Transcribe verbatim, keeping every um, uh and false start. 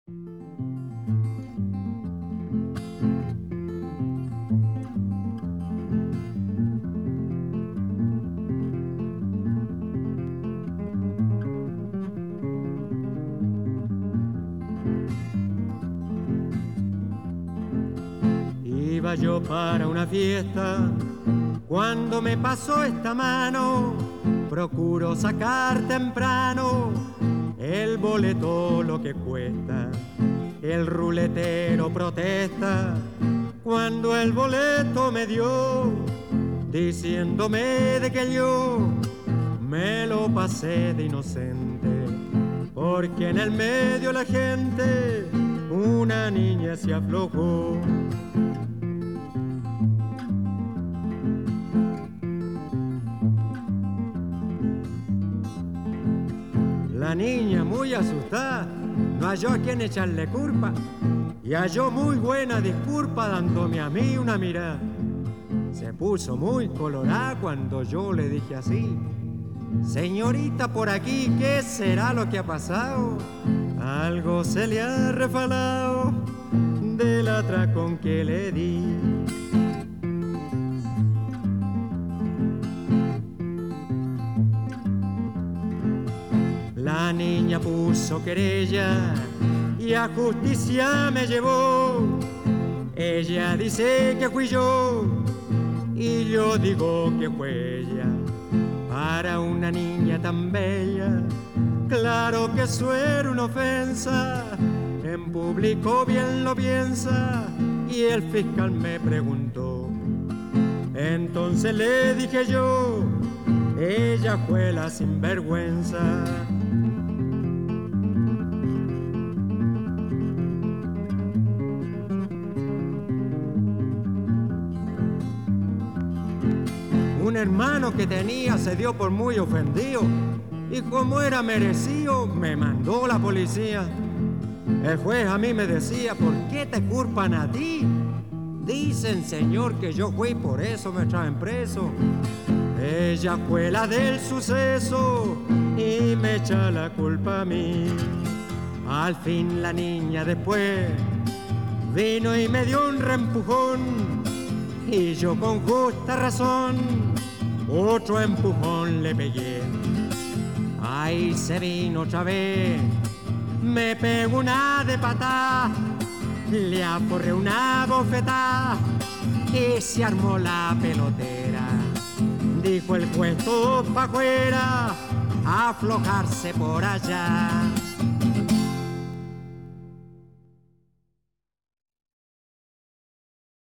Iba yo para una fiesta, cuando me pasó esta mano, procuro sacar temprano el boleto lo que cuesta. El ruletero protesta cuando el boleto me dio, diciéndome de que yo me lo pasé de inocente, porque en el medio la gente una niña se aflojó. La niña, muy asustada, no halló a quien echarle culpa y halló muy buena disculpa dándome a mí una mirada. Se puso muy colorada cuando yo le dije así: señorita, por aquí, ¿qué será lo que ha pasado? Algo se le ha refalado del atracón que le di. La niña puso querella y a justicia me llevó. Ella dice que fui yo y yo digo que fue ella. Para una niña tan bella, claro que eso era una ofensa. En público bien lo piensa y el fiscal me preguntó. Entonces le dije yo, ella fue la sinvergüenza. Un hermano que tenía se dio por muy ofendido y como era merecido me mandó la policía. El juez a mí me decía: ¿por qué te culpan a ti? Dicen, señor, que yo fui, por eso me traen preso. Ella fue la del suceso y me echa la culpa a mí. Al fin la niña después vino y me dio un reempujón y yo con justa razón otro empujón le pegué. Ahí se vino otra vez, me pegó una de patá, le aporré una bofetada y se armó la pelotera. Dijo el juez: todo pa' afuera, aflojarse por allá.